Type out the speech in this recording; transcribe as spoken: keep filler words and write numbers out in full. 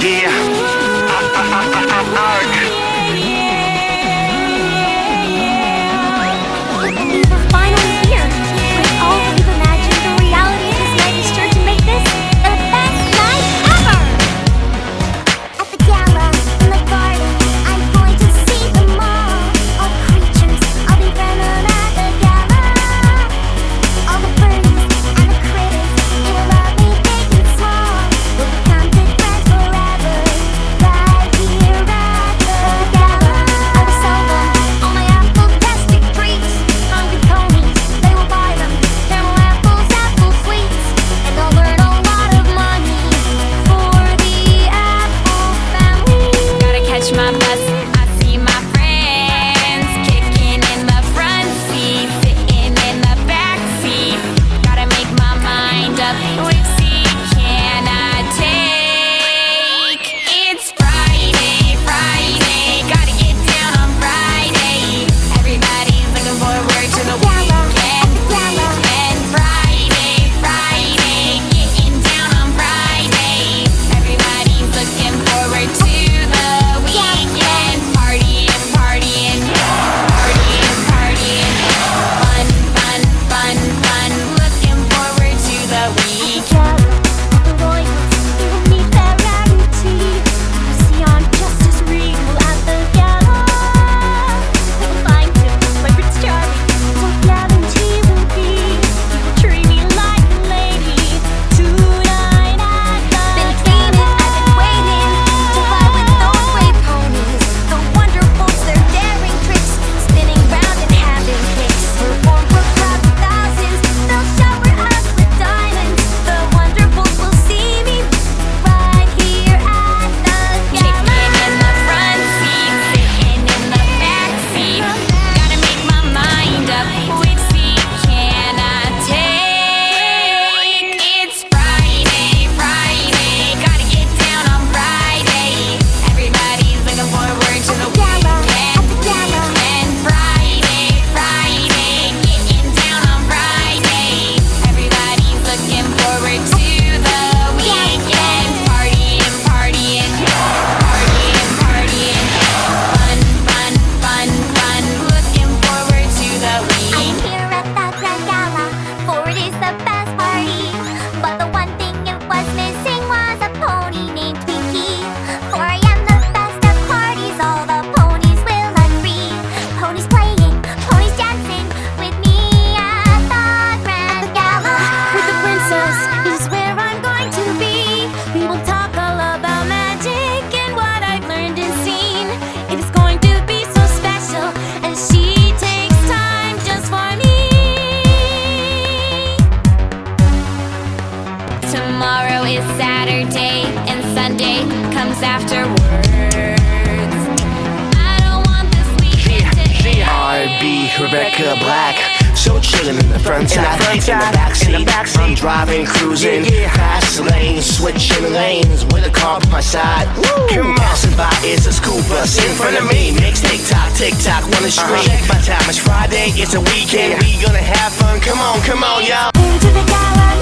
Yeah. Arg. We were finally here. We all could have imagined the reality of this night is sure to make this the best night ever. At the gala, in the garden, I'm going to see them all. All creatures, I'll be venom at the gala. All the birdies and the critters, they will love me big and small. We'll become good friends forever, right here at the gala. I will sell them all my apple-tastic treats. Hungry ponies, they will buy them. Caramel apples, apple sweets, and they'll earn a lot of money for the Apple family. Gotta catch my bus, I see my friends kicking in the front seat, sitting in the back seat. Gotta make my mind up, which seat can I take? It's Friday, Friday, gotta get down on Friday. Everybody's looking forward to the weekend, weekend. Friday, Friday, getting down on Friday. Everybody's looking forward to the weekend. Partying, partying, partying, partying. Fun, fun, fun, fun. Looking forward to the weekend. The royals, they will meet their rarity. See on Justice Regal at the gala. We will find him like Prince Charming. So guarantee will be. He will treat me like a lady tonight at the Been dreaming, I've been waiting to fly with those brave ponies. The Wonderfuls, their daring tricks, spinning round and having kicks. Perform for crowds of thousands, they'll shower us with diamonds. The Wonderfuls will see me right here at the Kicking gala. in the front seat, sitting in the back seat. Gotta make my mind up, which seat can I take? It's Friday, Friday, gotta get down on Friday. Everybody's looking forward to the weekend, weekend. Friday, Friday, getting down on Friday. Everybody's looking forward to the weekend. Partying, partying, partying, partying. Fun, fun, fun, fun. Looking forward to the I'm weekend. here at the grand gala, for it is the best party. But the one thing it was missing was a pony named Twinkie. For I am the best of parties, all the ponies will agree. Ponies playing, ponies dancing with me at the grand gala. With the princess is where I'm going to be. We will talk all about magic and what I've learned and seen. It is going to be so special as she takes time just for me. Tomorrow is Saturday and Sunday comes afterwards. I don't want this weekend to end. R B Rebecca Black. So chillin' in the front side, in the back seat. I'm driving, cruising, fast lane, switching lanes with a car by my side. Come on, passing by is a school bus in front of me. Makes tick tock, tick tock, wanna street. Check my time, it's Friday, it's a weekend. We gonna have fun. Come on, come on, y'all. Into the gala.